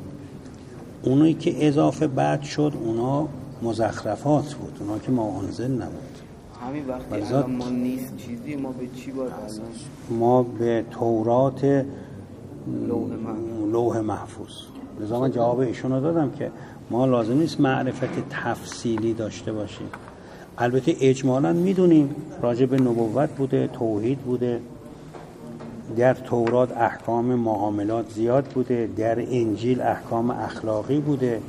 اونایی که اضافه بعد شد اونا مزخرفات بود، اونا که ما انزل نبود. همین وقتی الان ما نیست چیزی، ما به چی باید الان؟ ما به تورات لوح محفوظ, لوح محفوظ. لذا من جواب ایشون رو دادم که ما لازم نیست معرفت تفصیلی داشته باشیم. البته اجمالاً میدونیم راجع به نبوت بوده، توحید بوده، در تورات احکام معاملات زیاد بوده، در انجیل احکام اخلاقی بوده.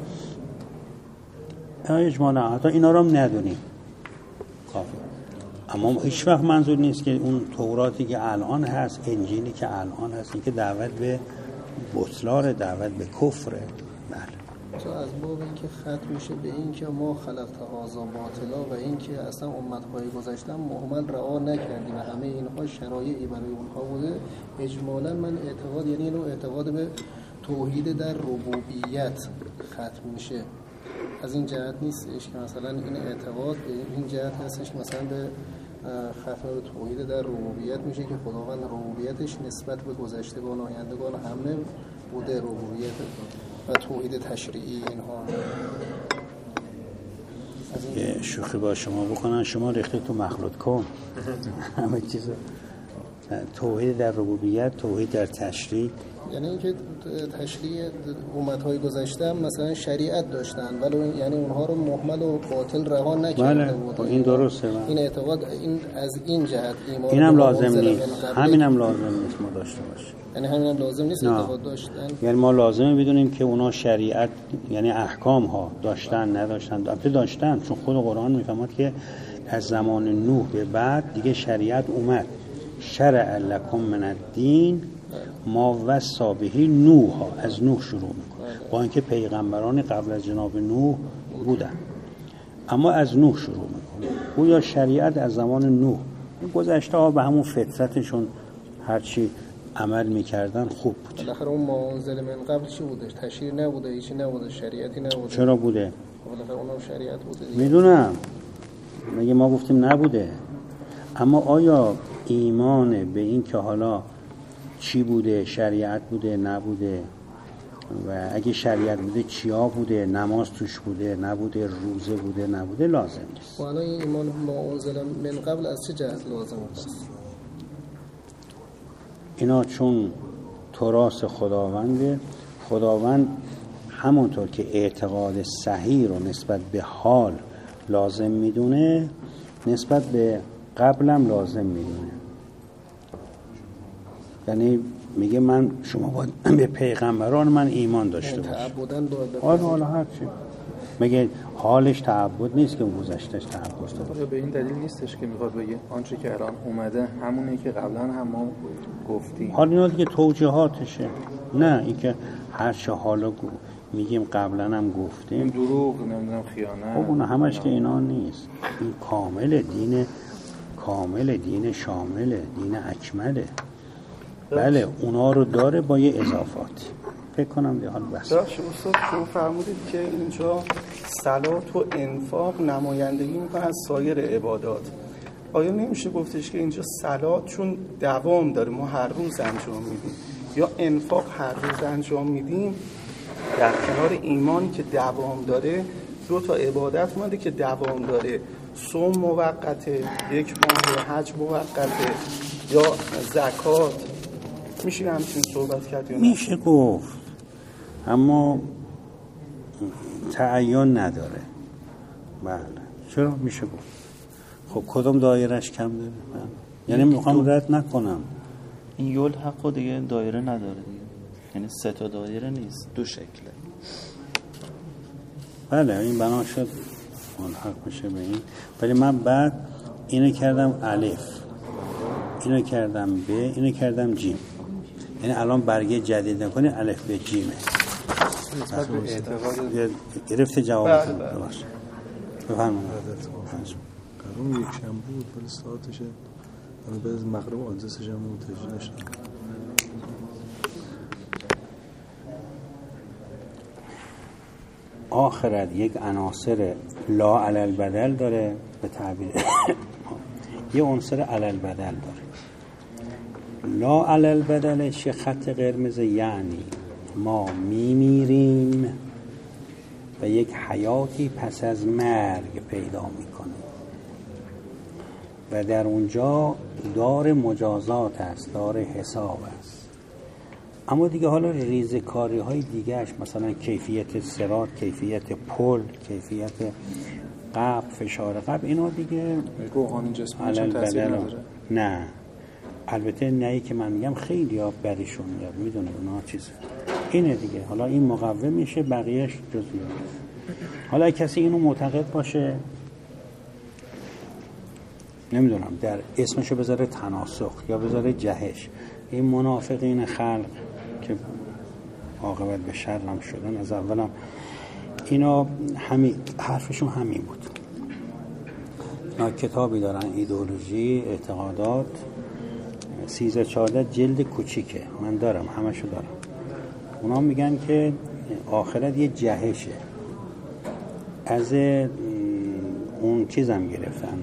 اجمالاً حتی اینا رو هم ندونیم کافی. اما هیچ وقت منظور نیست که اون توراتی که الان هست، انجیلی که الان هست، این که دعوت به بطلان، دعوت به کفره. بله. تو از باب این که ختم میشه به این که ما خلقت هذا باطلا و این که اصلا امت‌های گذشتن مهمل رعا نکردیم و همه اینها شرایعی برای اونها بوده. اجمالاً من اعتقاد، یعنی اینو اعتقاد به توحید در ربوبیت ختم میشه. از این جهت نیستش که مثلا این اعتقاد به این جهت هستش مثلا به ختم به توحید در ربوبیت میشه که خداوند ربوبیتش نسبت به گذشتگان و آیندگان همه بوده، ربوبیت و توحید تشریعی اینها. یه شوخی با شما بکنن، شما ریخته تو مخلوط کن همه چیز. توحید در ربوبیت، توحید در تشریع، یعنی اینکه تشریع امت‌های گذشته مثلا شریعت داشتن ولی یعنی اونها رو مهمل و باطل رها نکرده بود. بله این درسته. من. این اعتقاد این از این جهت ایمان اینم لازم نیست، همینم لازم نیست ما داشته باشیم. یعنی همینم لازم نیست اعتقاد داشتن. یعنی ما لازمه بدونیم که اونا شریعت یعنی احکام ها داشتن نداشتن. البته داشتن، چون خود قرآن میفهمد که از زمان نوح به بعد دیگه شریعت اومد. شرع لکم من الدین ما وصی به نوح، از نوح شروع میکنه، با اینکه پیغمبران قبل از جناب نوح بودن اما از نوح شروع میکنه. گویا شریعت از زمان نوح گذشته ها به همون فطرتشون هرچی عمل میکردن خوب بود. بالاخره اون ما انزل من قبل چی بودش؟ تشریع نبوده، هیچی نبوده، شریعتی نبوده. چرا بوده؟ بالاخره اونم شریعت بوده. میدونم، مگه ما گفتیم نبوده؟ اما آیا ایمان به این که حالا چی بوده، شریعت بوده نبوده، و اگه شریعت بوده چیا بوده، نماز توش بوده نبوده، روزه بوده نبوده، لازم نیست. و الان این ایمان ما انزل من قبل از چه جهت لازم است؟ اینا چون تراث خداونده، خداوند همونطور که اعتقاد صحیح رو نسبت به حال لازم میدونه، نسبت به قبلم لازم میدونه. یعنی میگه من شما باید به پیغمبران من ایمان داشته باشید. تعبدن باید حالا حالا هر چی. میگه حالش تعبد نیست که گذشتهش تعبد داشته. به این دلیل نیستش که میخواد بگه آنچه که الان اومده همونه که قبلا هم ما گفتیم. حالا اینا دیگه توجیهاتشه، نه اینکه هر چه حالا گو میگیم قبلا هم گفتیم. دروغ، نمیدونم خیانت. خب اون همش که اینا نیست. این کامل دین، کامل دین شامله، دین اکمله. بله اونا رو داره با یه اضافاتی. فکر کنم به حال بس. داشت استاد شما فرمودید که اینجا صلات و انفاق نمایندگی میکنه از سایر عبادات. آیا نمیشه گفتش که اینجا صلات چون دوام داره ما هر روز انجام میدیم، یا انفاق هر روز انجام میدیم، در کنار ایمانی که دوام داره دو تا عبادت اومده که دوام داره، صوم موقته، یک ماه حج موقته، یا زکات. میشه همچین صحبت کرد یا نه؟ میشه گفت، اما تعین نداره. بله چرا میشه گفت؟ خب کدوم دایرش کم داره؟ بله. یعنی میخوام رد نکنم این یول حق دیگه دایره نداره دیگه، یعنی سه تا دایره نیست، دو شکله. بله این بنا شد ملحق بشه به این. ولی من بعد اینو کردم الف، اینو کردم ب، اینو کردم جیم. یعنی الان برگه جدید نکنی الف به جیمه. گرفت جواب باشه. بفرمایید. قرار یک شنبه بود ولی ساعتشه من بعد از مغرب آدرسش هم متوجه نشدم. آخرت یک عناصر لا علل بدل داره به تعبیر یه عنصر علل بدل داره. لا علل بدلش یه خط قرمز، یعنی ما میمیریم و یک حیاتی پس از مرگ پیدا میکنیم و در اونجا دار مجازات است، دار حساب است. اما دیگه حالا ریزکاری های دیگهش، مثلا کیفیت صراط، کیفیت پل، کیفیت قبل، فشار قبل، اینا دیگه روحانی جسمانی چون تاثیر نداره. نه البته نه که من میگم خیلی ها بدشون میاد، میدونه اونا چیزه اینه دیگه. حالا این مقوم میشه، بقیهش جزئیات. حالا کسی اینو معتقد باشه نمیدونم در اسمشو بذاره تناسخ یا بذاره جهش، این منافقین خلق که عاقبت به شرم شدن از اولم اینا همین حرفشون همین بود. اینا کتابی دارن، ایدئولوژی اعتقادات، سیزده چهارده جلد کوچیکه، من دارم همشو دارم. اونا میگن که آخرت یه جهشه، از اون چیزم گرفتن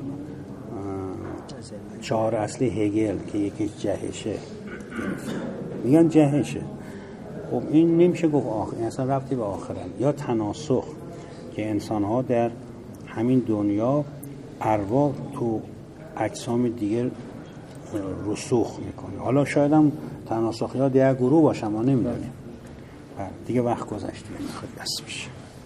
چهار اصلی هگل که یکی جهشه، میگن جهشه. خب این نمیشه گفت آخر، این اصلا ربطی به آخرت. یا تناسخ که انسان ها در همین دنیا ارواح تو اجسام دیگر رسوخ میکنه. حالا شاید هم تناسخ یا دیگر گروه باشه، ما نمیدونیم. دیگه وقت گذشته، خیلی بس میشه.